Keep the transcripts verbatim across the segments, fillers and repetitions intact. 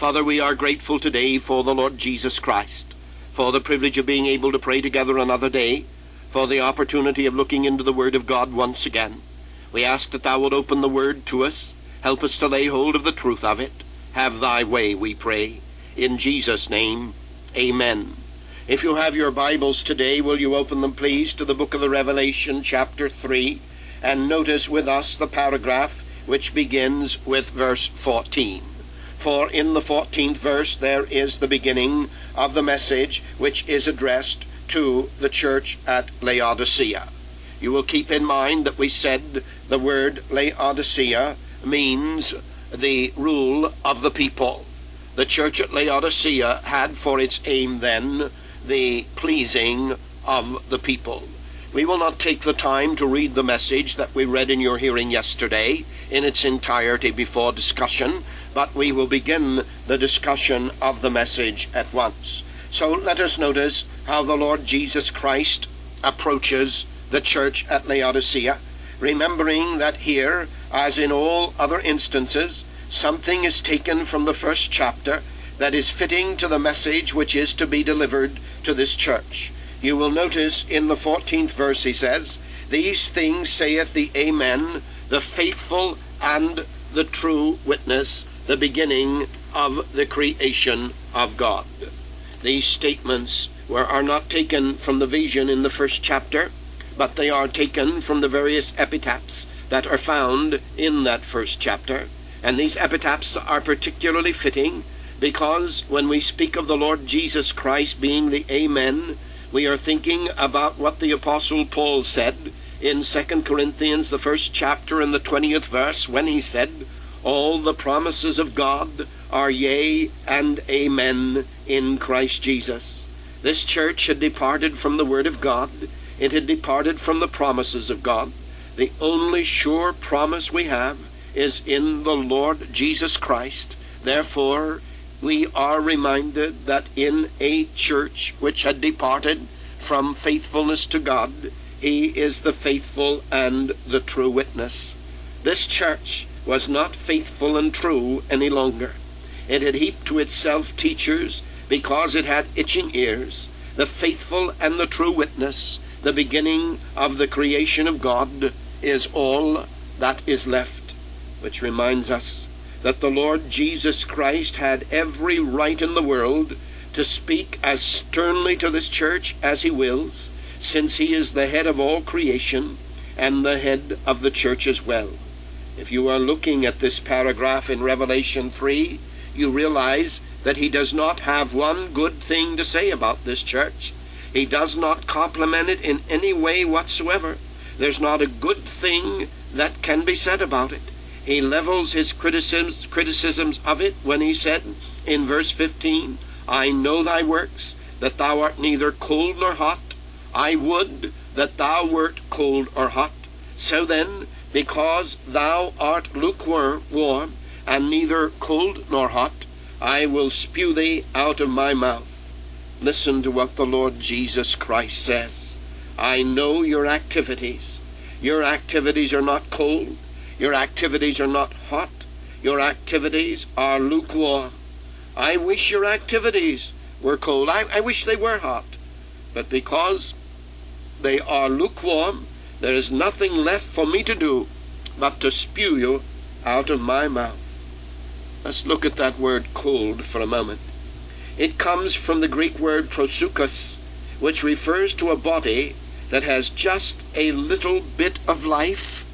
Father, we are grateful today for the Lord Jesus Christ, for the privilege of being able to pray together another day, for the opportunity of looking into the Word of God once again. We ask that thou wilt open the Word to us, help us to lay hold of the truth of it. Have thy way, we pray. In Jesus' name, amen. If you have your Bibles today, will you open them, please, to the book of the Revelation, chapter three, and notice with us the paragraph which begins with verse fourteen. For in the fourteenth verse there is the beginning of the message which is addressed to the church at Laodicea. You will keep in mind that we said the word Laodicea means the rule of the people. The church at Laodicea had for its aim then the pleasing of the people. We will not take the time to read the message that we read in your hearing yesterday in its entirety before discussion, but we will begin the discussion of the message at once. So let us notice how the Lord Jesus Christ approaches the church at Laodicea, remembering that here, as in all other instances, something is taken from the first chapter that is fitting to the message which is to be delivered to this church. You will notice in the fourteenth verse he says, "These things saith the Amen, the faithful and the true witness, the beginning of the creation of God." These statements were, are not taken from the vision in the first chapter, but they are taken from the various epitaphs that are found in that first chapter. And these epitaphs are particularly fitting because when we speak of the Lord Jesus Christ being the Amen, we are thinking about what the Apostle Paul said in Second Corinthians, the first chapter and the twentieth verse, when he said, "All the promises of God are yea and amen in Christ Jesus." This church had departed from the Word of God. It had departed from the promises of God. The only sure promise we have is in the Lord Jesus Christ. Therefore, we are reminded that in a church which had departed from faithfulness to God, he is the faithful and the true witness. This church was not faithful and true any longer. It had heaped to itself teachers because it had itching ears. The faithful and the true witness, the beginning of the creation of God, is all that is left, which reminds us that the Lord Jesus Christ had every right in the world to speak as sternly to this church as he wills, since he is the head of all creation and the head of the church as well. If you are looking at this paragraph in Revelation three, you realize that he does not have one good thing to say about this church. He does not compliment it in any way whatsoever. There's not a good thing that can be said about it. He levels his criticisms, criticisms of it when he said in verse fifteen, "I know thy works, that thou art neither cold nor hot. I would that thou wert cold or hot. So then, because thou art lukewarm, and neither cold nor hot, I will spew thee out of my mouth." Listen to what the Lord Jesus Christ says. I know your activities. Your activities are not cold. Your activities are not hot. Your activities are lukewarm. I wish your activities were cold. I, I wish they were hot. But because they are lukewarm, there is nothing left for me to do but to spew you out of my mouth. Let's look at that word cold for a moment. It comes from the Greek word prosukos, which refers to a body that has just a little bit of life,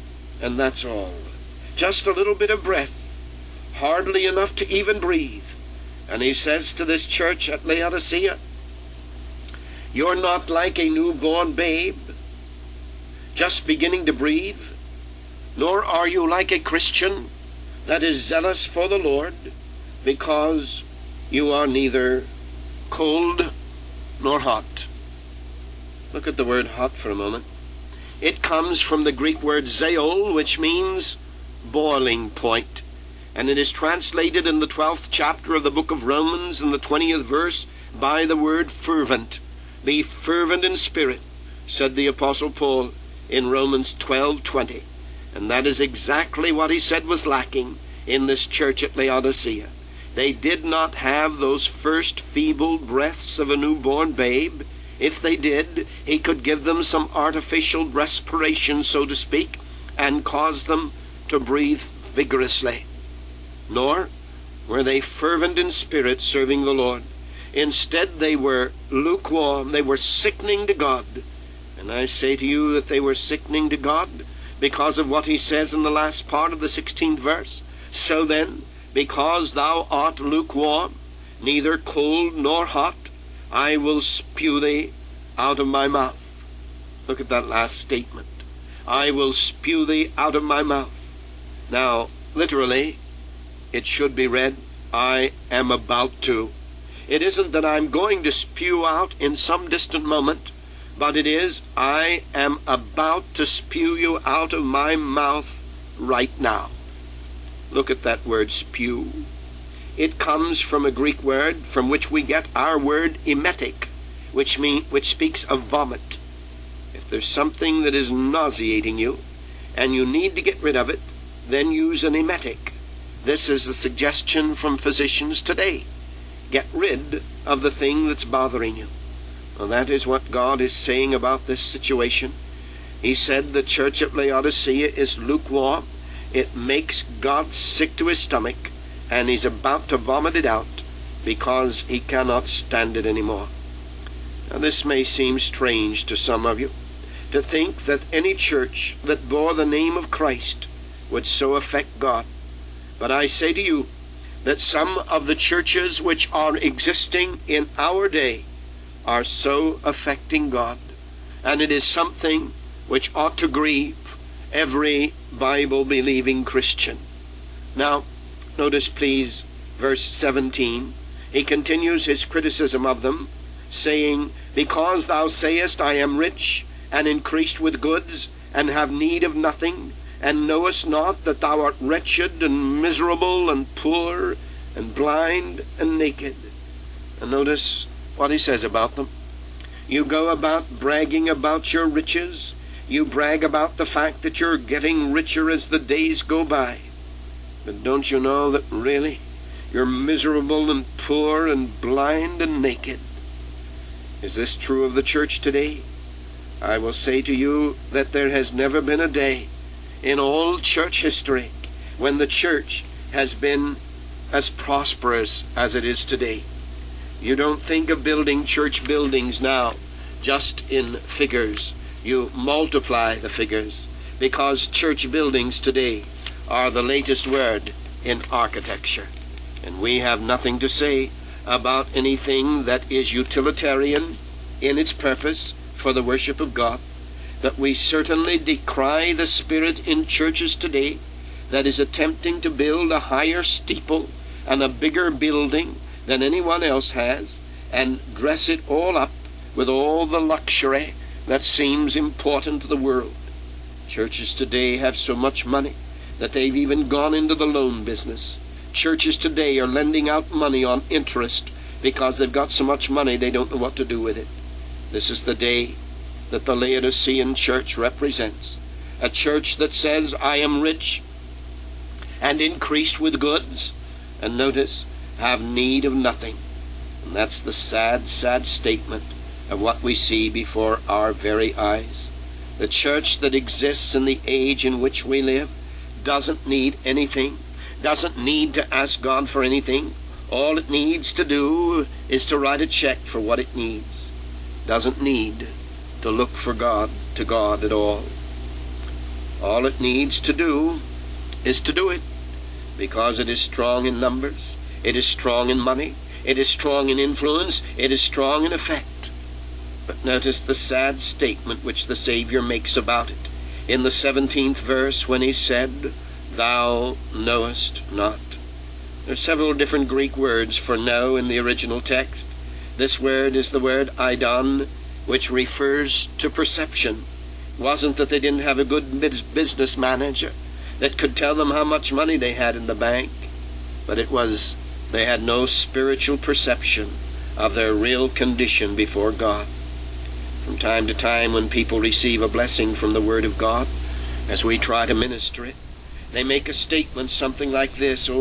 and that's all. Just a little bit of breath, hardly enough to even breathe. And he says to this church at Laodicea, you're not like a newborn babe, just beginning to breathe, nor are you like a Christian that is zealous for the Lord, because you are neither cold nor hot. Look at the word hot for a moment. It comes from the Greek word zeol, which means boiling point. And it is translated in the twelfth chapter of the book of Romans in the twentieth verse by the word fervent. Be fervent in spirit, said the Apostle Paul in Romans twelve twenty. And that is exactly what he said was lacking in this church at Laodicea. They did not have those first feeble breaths of a newborn babe. If they did, he could give them some artificial respiration, so to speak, and cause them to breathe vigorously. Nor were they fervent in spirit, serving the Lord. Instead, they were lukewarm. They were sickening to God. And I say to you that they were sickening to God because of what he says in the last part of the sixteenth verse. So then, because thou art lukewarm, neither cold nor hot, I will spew thee out of my mouth. Look at that last statement. I will spew thee out of my mouth. Now, literally, it should be read, I am about to. It isn't that I'm going to spew out in some distant moment, but it is, I am about to spew you out of my mouth right now. Look at that word, spew. It comes from a Greek word from which we get our word emetic, which mean, which speaks of vomit. If there's something that is nauseating you, and you need to get rid of it, then use an emetic. This is a suggestion from physicians today. Get rid of the thing that's bothering you. Well, that is what God is saying about this situation. He said the church at Laodicea is lukewarm. It makes God sick to his stomach, and he's about to vomit it out because he cannot stand it anymore. Now, this may seem strange to some of you, to think that any church that bore the name of Christ would so affect God. But I say to you that some of the churches which are existing in our day are so affecting God, and it is something which ought to grieve every Bible-believing Christian. Now, notice please verse seventeen. He continues his criticism of them, saying, because thou sayest, I am rich, and increased with goods, and have need of nothing, and knowest not that thou art wretched, and miserable, and poor, and blind, and naked. And notice what he says about them. You go about bragging about your riches. You brag about the fact that you're getting richer as the days go by. But don't you know that really you're miserable and poor and blind and naked? Is this true of the church today? I will say to you that there has never been a day in all church history when the church has been as prosperous as it is today. You don't think of building church buildings now just in figures. You multiply the figures, because church buildings today are the latest word in architecture. And we have nothing to say about anything that is utilitarian in its purpose for the worship of God. But we certainly decry the spirit in churches today that is attempting to build a higher steeple and a bigger building than anyone else has, and dress it all up with all the luxury that seems important to the world. Churches today have so much money that they've even gone into the loan business. Churches today are lending out money on interest because they've got so much money they don't know what to do with it. This is the day that the Laodicean church represents. A church that says, I am rich and increased with goods, and notice, have need of nothing. And that's the sad, sad statement of what we see before our very eyes. The church that exists in the age in which we live doesn't need anything, doesn't need to ask God for anything. All it needs to do is to write a check for what it needs. Doesn't need to look for God, to God at all. All it needs to do is to do it, because it is strong in numbers, it is strong in money, it is strong in influence, it is strong in effect. But notice the sad statement which the Savior makes about it in the seventeenth verse, when he said, Thou knowest not. There are several different Greek words for know in the original text. This word is the word eidon, which refers to perception. It wasn't that they didn't have a good business manager that could tell them how much money they had in the bank, but it was they had no spiritual perception of their real condition before God. From time to time, when people receive a blessing from the Word of God, as we try to minister it, they make a statement something like this, oh,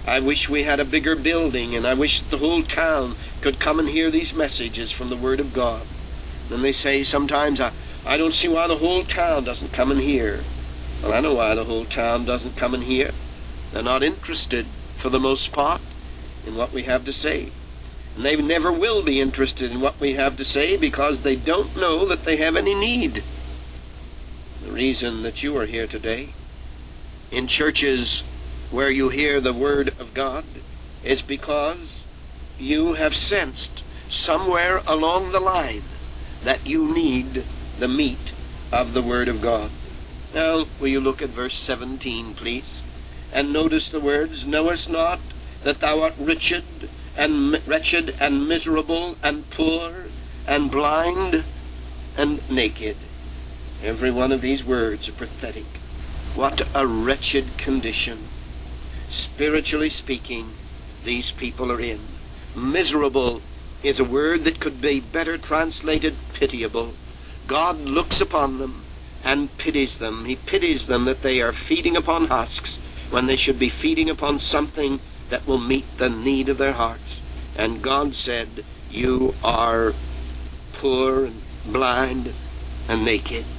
I wish we had a bigger building, and I wish the whole town could come and hear these messages from the Word of God. And they say sometimes, I, I don't see why the whole town doesn't come and hear. Well, I know why the whole town doesn't come and hear. They're not interested, for the most part, in what we have to say. And they never will be interested in what we have to say because they don't know that they have any need. The reason that you are here today, in churches where you hear the Word of God, is because you have sensed somewhere along the line that you need the meat of the Word of God. Now, will you look at verse seventeen, please? And notice the words, knowest not that thou art wretched and wretched and miserable and poor and blind and naked. Every one of these words are pathetic. What a wretched condition, spiritually speaking, these people are in. Miserable is a word that could be better translated pitiable. God looks upon them and pities them. He pities them that they are feeding upon husks when they should be feeding upon something that will meet the need of their hearts. And God said, you are poor and blind and naked.